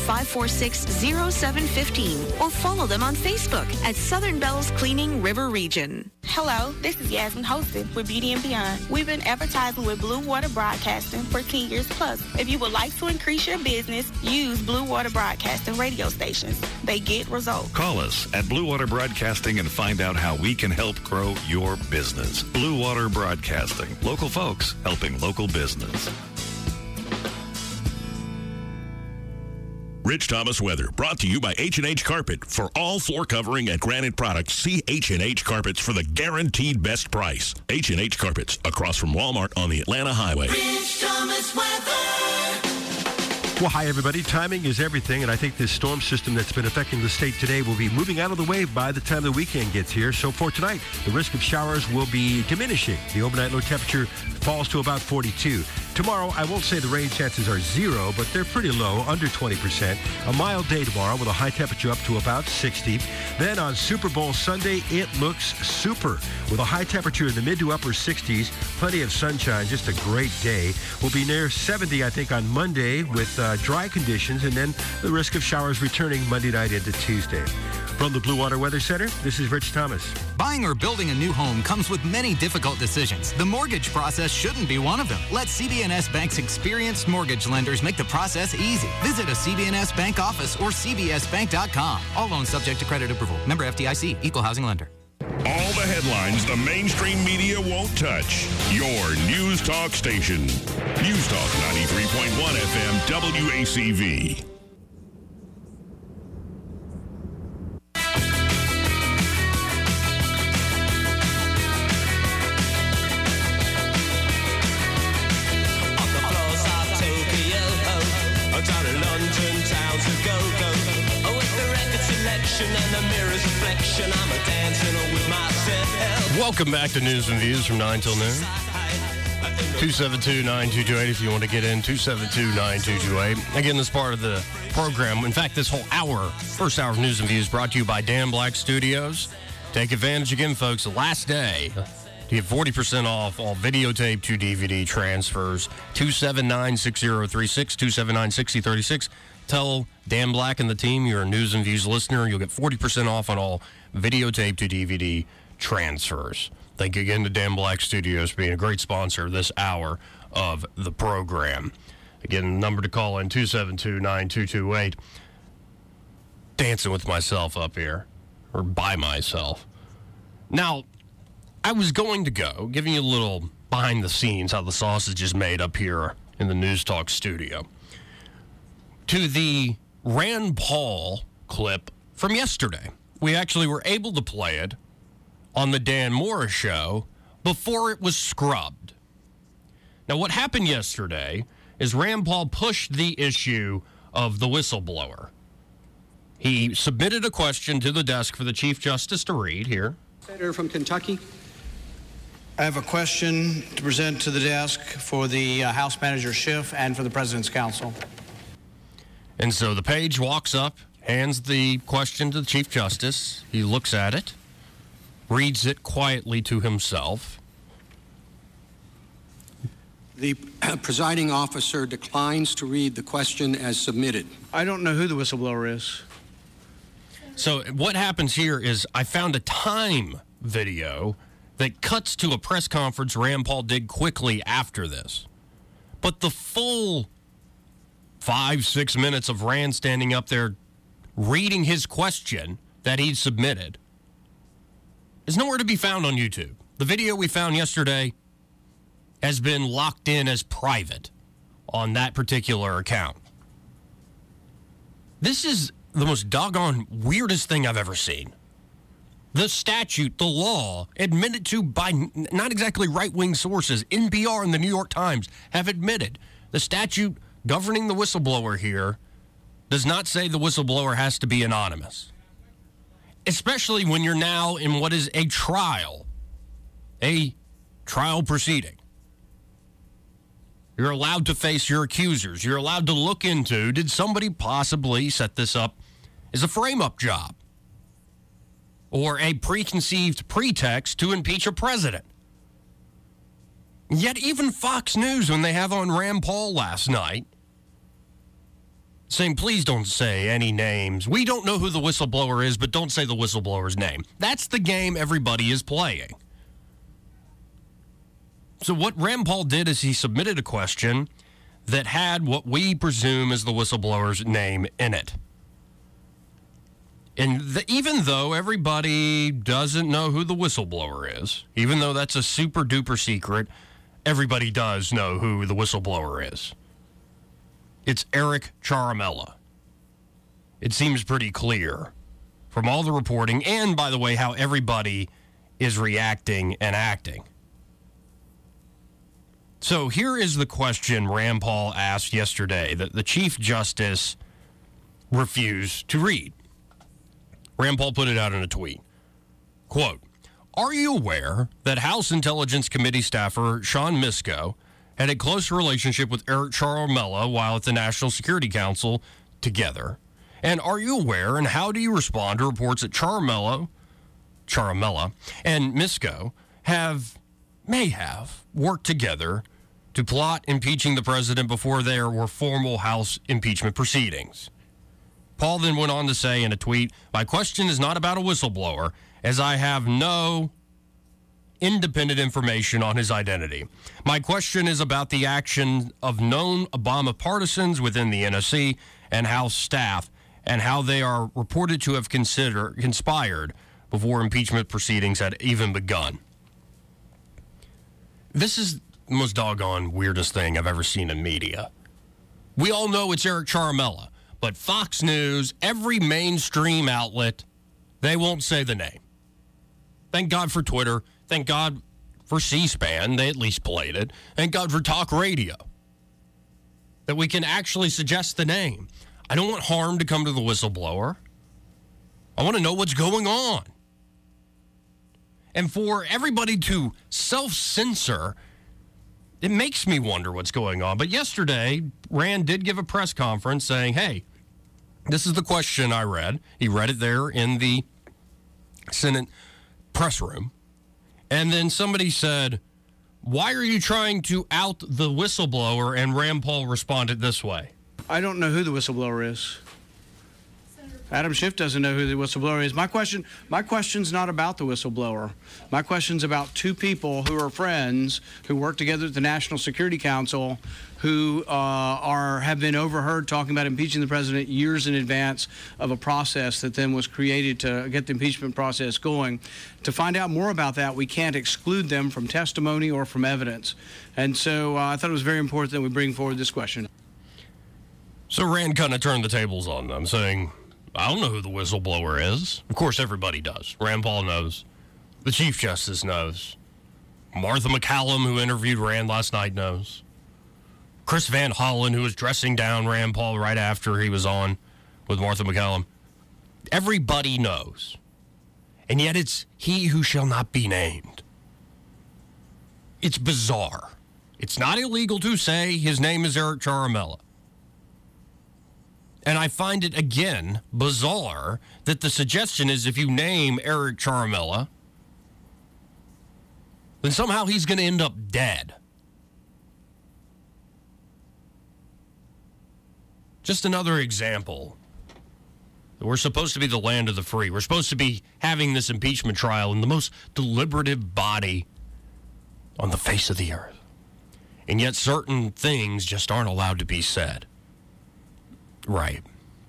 [SPEAKER 11] 546-0715 or follow them on Facebook at Southern Bells Cleaning River Region.
[SPEAKER 12] Hello, this is Yasmin Hostin with Beauty and Beyond. We've been advertising with Blue Water Broadcasting for 10 years plus. If you would like to increase your business, use Blue Water Broadcasting radio stations. They get results.
[SPEAKER 13] Call us at Blue Water Broadcasting and find out how we can help grow your business. Blue Water Broadcasting. Local folks helping local business.
[SPEAKER 4] Rich Thomas weather brought to you by H&H Carpet. For all floor covering and granite products, see H&H Carpets for the guaranteed best price. H&H Carpets, across from Walmart on the Atlanta Highway.
[SPEAKER 18] Rich Thomas weather.
[SPEAKER 14] Well, hi, everybody. Timing is everything, and I think this storm system that's been affecting the state today will be moving out of the way by the time the weekend gets here. So for tonight, the risk of showers will be diminishing. The overnight low temperature falls to about 42. Tomorrow, I won't say the rain chances are 0, but they're pretty low, under 20%. A mild day tomorrow with a high temperature up to about 60. Then on Super Bowl Sunday, it looks super with a high temperature in the mid to upper 60s. Plenty of sunshine, just a great day. We'll be near 70, I think, on Monday with dry conditions, and then the risk of showers returning Monday night into Tuesday. From the Blue Water Weather Center, this is Rich Thomas.
[SPEAKER 17] Buying or building a new home comes with many difficult decisions. The mortgage process shouldn't be one of them. Let CB&S Bank's experienced mortgage lenders make the process easy. Visit a CB&S Bank office or cbsbank.com. All loans subject to credit approval. Member FDIC, Equal Housing Lender.
[SPEAKER 4] All the headlines the mainstream media won't touch. Your News Talk station. News Talk 93.1 FM WACV.
[SPEAKER 10] Welcome back to News and Views from 9 till noon. 272-9228 if you want to get in, 272-9228. Again, this part of the program, in fact, this whole hour, first hour of News and Views brought to you by Dan Black Studios. Take advantage again, folks. The last day to get 40% off all videotape to DVD transfers. 279-6036, 279-6036. Tell Dan Black and the team you're a News and Views listener. You'll get 40% off on all videotape to DVD transfers. Thank you again to Dan Black Studios for being a great sponsor this hour of the program. Again, the number to call in, 272-9228. Dancing with myself up here, or by myself. Now, I was going to go, giving you a little behind the scenes, how the sausage is made up here in the News Talk studio, to the Rand Paul clip from yesterday. We actually were able to play it on the Dan Morris show before it was scrubbed. Now, what happened yesterday is Rand Paul pushed the issue of the whistleblower. He submitted a question to the desk for the Chief Justice to read here.
[SPEAKER 1] Senator from Kentucky. I have a question to present to the desk for the House Manager Schiff and for the President's Counsel.
[SPEAKER 10] And so the page walks up, hands the question to the Chief Justice. He looks at it, reads it quietly to himself.
[SPEAKER 1] The presiding officer declines to read the question as submitted. I don't know who the whistleblower is.
[SPEAKER 10] So what happens here is I found a time video that cuts to a press conference Rand Paul did quickly after this. But the full 5-6 minutes of Rand standing up there reading his question that he'd submitted is nowhere to be found on YouTube. The video we found yesterday has been locked in as private on that particular account. This is the most doggone weirdest thing I've ever seen. The statute, the law, admitted to by not exactly right-wing sources, NPR and the New York Times have admitted the statute governing the whistleblower here does not say the whistleblower has to be anonymous. Especially when you're now in what is a trial proceeding. You're allowed to face your accusers. You're allowed to look into, did somebody possibly set this up as a frame-up job? Or a preconceived pretext to impeach a president? Yet even Fox News, when they have on Rand Paul last night, saying, please don't say any names. We don't know who the whistleblower is, but don't say the whistleblower's name. That's the game everybody is playing. So what Rand Paul did is he submitted a question that had what we presume is the whistleblower's name in it. And even though everybody doesn't know who the whistleblower is, even though that's a super duper secret, everybody does know who the whistleblower is. It's Eric Ciaramella. It seems pretty clear from all the reporting and, by the way, how everybody is reacting and acting. So here is the question Rand Paul asked yesterday that the Chief Justice refused to read. Rand Paul put it out in a tweet. Quote, are you aware that House Intelligence Committee staffer Sean Misko had a close relationship with Eric Ciaramella while at the National Security Council together? And are you aware and how do you respond to reports that Ciaramella and Misko may have worked together to plot impeaching the president before there were formal House impeachment proceedings? Paul then went on to say in a tweet, my question is not about a whistleblower, as I have no independent information on his identity. My question is about the action of known Obama partisans within the NSC and House staff and how they are reported to have conspired before impeachment proceedings had even begun. This is the most doggone weirdest thing I've ever seen in media. We all know it's Eric Ciaramella, but Fox News, every mainstream outlet, they won't say the name. Thank God for Twitter. Thank God for C-SPAN. They at least played it. Thank God for talk radio, that we can actually suggest the name. I don't want harm to come to the whistleblower. I want to know what's going on. And for everybody to self-censor, it makes me wonder what's going on. But yesterday, Rand did give a press conference saying, hey, this is the question I read. He read it there in the Senate press room. And then somebody said, why are you trying to out the whistleblower? And Rand Paul responded this way.
[SPEAKER 1] I don't know who the whistleblower is. Adam Schiff doesn't know who the whistleblower is. My question's not about the whistleblower. My question's about two people who are friends who work together at the National Security Council who have been overheard talking about impeaching the president years in advance of a process that then was created to get the impeachment process going. To find out more about that, we can't exclude them from testimony or from evidence. And so I thought it was very important that we bring forward this question.
[SPEAKER 10] So Rand kind of turned the tables on them, saying, I don't know who the whistleblower is. Of course, everybody does. Rand Paul knows. The Chief Justice knows. Martha McCallum, who interviewed Rand last night, knows. Chris Van Hollen, who was dressing down Rand Paul right after he was on with Martha McCallum, Everybody knows. And yet it's he who shall not be named. It's bizarre. It's not illegal to say his name is Eric Ciaramella. And I find it, again, bizarre that the suggestion is if you name Eric Ciaramella, then somehow he's going to end up dead. Just another example. We're supposed to be the land of the free. We're supposed to be having this impeachment trial in the most deliberative body on the face of the earth. And yet certain things just aren't allowed to be said. Right.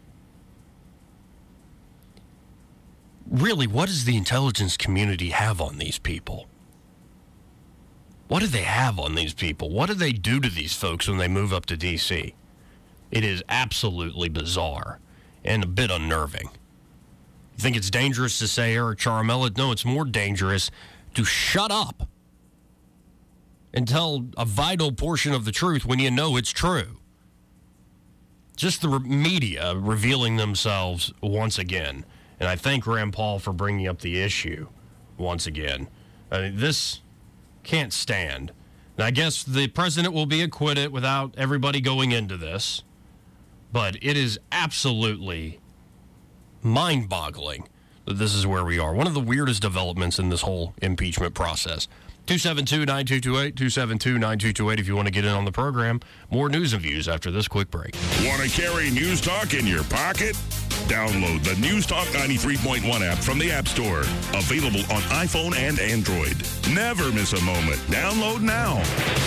[SPEAKER 10] Really, what does the intelligence community have on these people? What do they have on these people? What do they do to these folks when they move up to D.C.? It is absolutely bizarre and a bit unnerving. You think it's dangerous to say Eric Ciaramella? No, it's more dangerous to shut up and tell a vital portion of the truth when you know it's true. Just the media revealing themselves once again. And I thank Rand Paul for bringing up the issue once again. This can't stand. And I guess the president will be acquitted without everybody going into this. But it is absolutely mind-boggling that this is where we are. One of the weirdest developments in this whole impeachment process. 272-9228, 272-9228 if you want to get in on the program. More news and views after this quick break.
[SPEAKER 4] Want to carry News Talk in your pocket? Download the News Talk 93.1 app from the App Store. Available on iPhone and Android. Never miss a moment. Download now.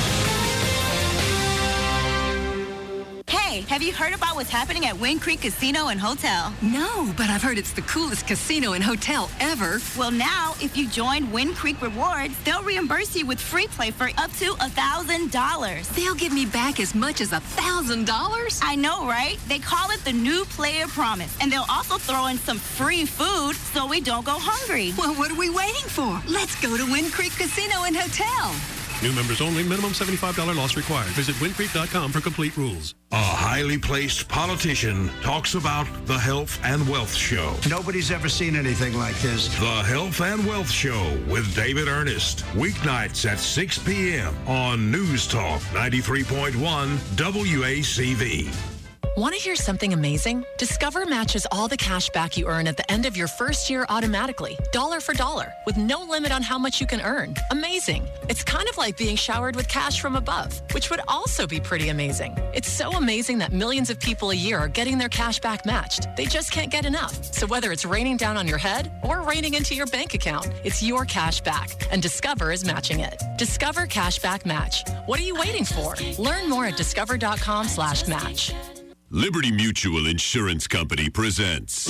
[SPEAKER 15] Hey, have you heard about what's happening at Wind Creek Casino and Hotel?
[SPEAKER 5] No, but I've heard it's the coolest casino and hotel ever.
[SPEAKER 15] Well, now, if you join Wind Creek Rewards, they'll reimburse you with free play for up to $1,000.
[SPEAKER 5] They'll give me back as much as $1,000?
[SPEAKER 15] I know, right? They call it the New Player Promise. And they'll also throw in some free food so we don't go hungry.
[SPEAKER 5] Well, what are we waiting for? Let's go to Wind Creek Casino and Hotel.
[SPEAKER 14] New members only. Minimum $75 loss required. Visit windcreek.com for complete rules.
[SPEAKER 16] A highly placed politician talks about the Health and Wealth Show.
[SPEAKER 19] Nobody's ever seen anything like this.
[SPEAKER 16] The Health and Wealth Show with David Ernest. Weeknights at 6 p.m. on News Talk 93.1 WACV.
[SPEAKER 5] Want to hear something amazing? Discover matches all the cash back you earn at the end of your first year automatically, dollar for dollar, with no limit on how much you can earn. Amazing. It's kind of like being showered with cash from above, which would also be pretty amazing. It's so amazing that millions of people a year are getting their cash back matched. They just can't get enough. So whether it's raining down on your head or raining into your bank account, it's your cash back, and Discover is matching it. Discover Cashback Match. What are you waiting for? Learn more at discover.com/match.
[SPEAKER 4] Liberty Mutual Insurance Company presents.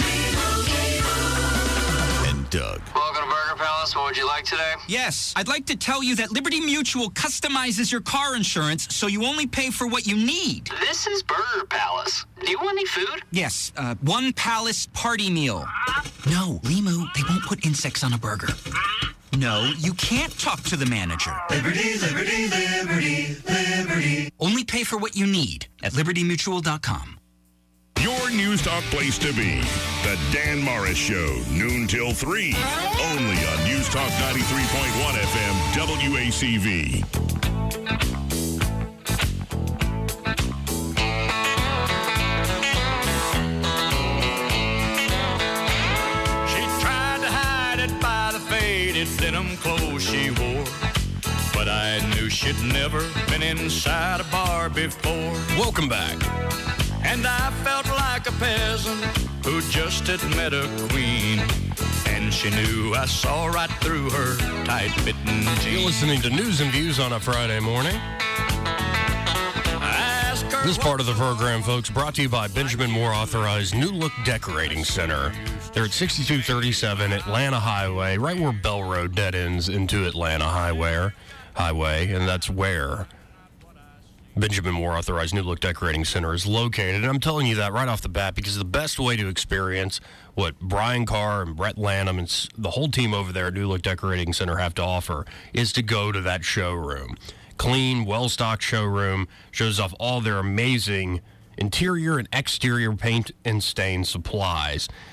[SPEAKER 4] And Doug.
[SPEAKER 20] Welcome to Burger Palace. What would you like today?
[SPEAKER 21] Yes, I'd like to tell you that Liberty Mutual customizes your car insurance so you only pay for what you need.
[SPEAKER 20] This is Burger Palace. Do you want any food?
[SPEAKER 21] Yes, one Palace party meal. No, Limu, they won't put insects on a burger. No, you can't talk to the manager.
[SPEAKER 18] Liberty, liberty, liberty, liberty.
[SPEAKER 21] Only pay for what you need at libertymutual.com.
[SPEAKER 4] Your News Talk place to be. The Dan Morris Show, noon till 3. Only on News Talk 93.1 FM, WACV.
[SPEAKER 22] Denim clothes she wore, but I knew she'd never been inside a bar before.
[SPEAKER 10] Welcome back.
[SPEAKER 22] And I felt like a peasant who just had met a queen, and she knew I saw right through her tight-fitting jeans.
[SPEAKER 10] You're listening to News and Views on a Friday morning. This part of the program, folks, brought to you by Benjamin Moore Authorized New Look Decorating Center. They're at 6237 Atlanta Highway, right where Bell Road dead ends into Atlanta Highway, and that's where Benjamin Moore Authorized New Look Decorating Center is located. And I'm telling you that right off the bat because the best way to experience what Brian Carr and Brett Lanham and the whole team over there at New Look Decorating Center have to offer is to go to that showroom. Clean, well-stocked showroom, shows off all their amazing interior and exterior paint and stain supplies.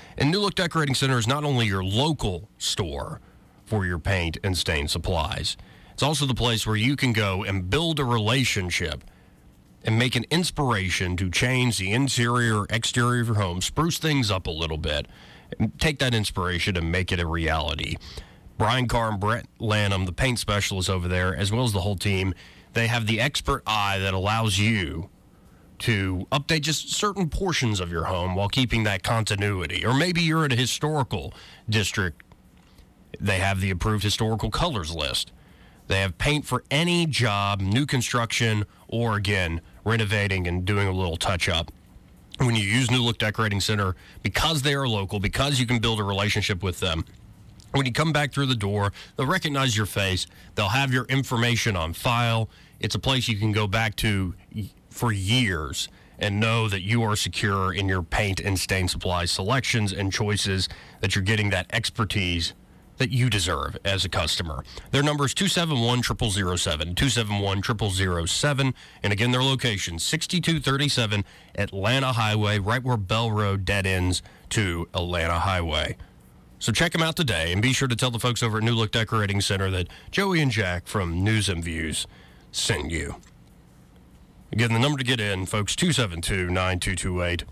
[SPEAKER 10] And New Look Decorating Center is not only your local store for your paint and stain supplies, it's also the place where you can go and build a relationship and make an inspiration to change the interior or exterior of your home, spruce things up a little bit, and take that inspiration and make it a reality. Brian Carr and Brett Lanham, the paint specialists over there, as well as the whole team, they have the expert eye that allows you to update just certain portions of your home while keeping that continuity. Or maybe you're in a historical district. They have the approved historical colors list. They have paint for any job, new construction, or, again, renovating and doing a little touch-up. When you use New Look Decorating Center, because they are local, because you can build a relationship with them, when you come back through the door, they'll recognize your face. They'll have your information on file. It's a place you can go back to for years and know that you are secure in your paint and stain supply selections and choices, that you're getting that expertise that you deserve as a customer. Their number is 271-0007, 271-0007. And again, their location, 6237 Atlanta Highway, right where Bell Road dead ends to Atlanta Highway. So check them out today, and be sure to tell the folks over at New Look Decorating Center that Joey and Jack from News and Views sent you. Again, the number to get in, folks, 272-9228,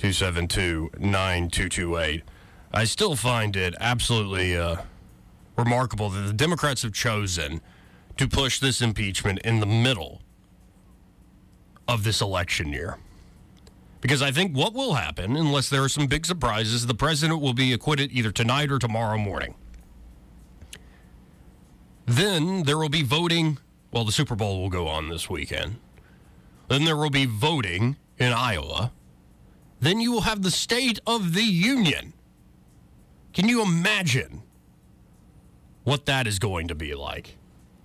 [SPEAKER 10] 272-9228. I still find it absolutely remarkable that the Democrats have chosen to push this impeachment in the middle of this election year. Because I think what will happen, unless there are some big surprises, the president will be acquitted either tonight or tomorrow morning. Then there will be voting. Well, the Super Bowl will go on this weekend. Then there will be voting in Iowa. Then you will have the State of the Union. Can you imagine what that is going to be like?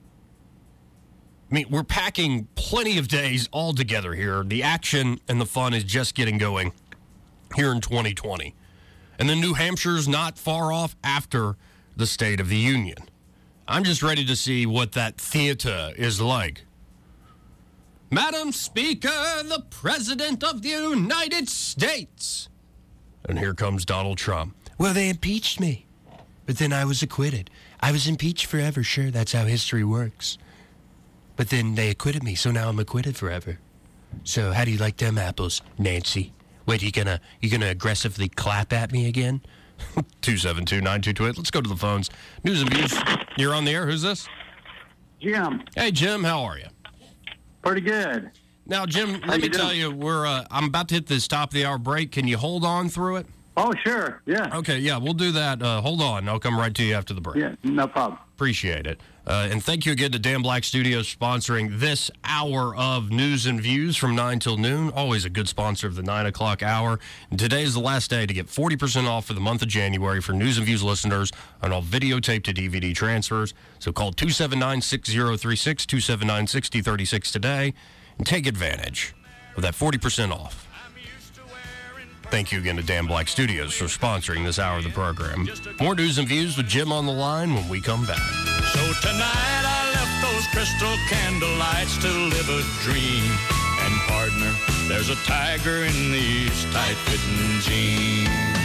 [SPEAKER 10] I mean, we're packing plenty of days all together here. The action and the fun is just getting going here in 2020. And then New Hampshire's not far off after the State of the Union. I'm just ready to see what that theater is like. Madam Speaker, the President of the United States. And here comes Donald Trump. Well, they impeached me, but then I was acquitted. I was impeached forever. Sure, that's how history works. But then they acquitted me, so now I'm acquitted forever. So how do you like them apples, Nancy? Wait, you gonna aggressively clap at me again? 272-9228. Let's go to the phones. News and Views. You're on the air. Who's this?
[SPEAKER 3] Jim.
[SPEAKER 10] Hey, Jim. How are you?
[SPEAKER 3] Pretty good.
[SPEAKER 10] Now, Jim, let me tell you, I'm about to hit this top of the hour break. Can you hold on through it?
[SPEAKER 3] Oh, sure. Yeah.
[SPEAKER 10] Okay, yeah, we'll do that. Hold on. I'll come right to you after the break.
[SPEAKER 3] Yeah, no problem.
[SPEAKER 10] Appreciate it. And thank you again to Dan Black Studios sponsoring this hour of News and Views from 9 till noon. Always a good sponsor of the 9 o'clock hour. And today is the last day to get 40% off for the month of January for News and Views listeners on all videotape to DVD transfers. So call 279-6036, 279-6036 today and take advantage of that 40% off. Thank you again to Dan Black Studios for sponsoring this hour of the program. More News and Views with Jim on the line when we come back.
[SPEAKER 22] So tonight I left those crystal candlelights to live a dream. And partner, there's a tiger in these tight-fitting jeans.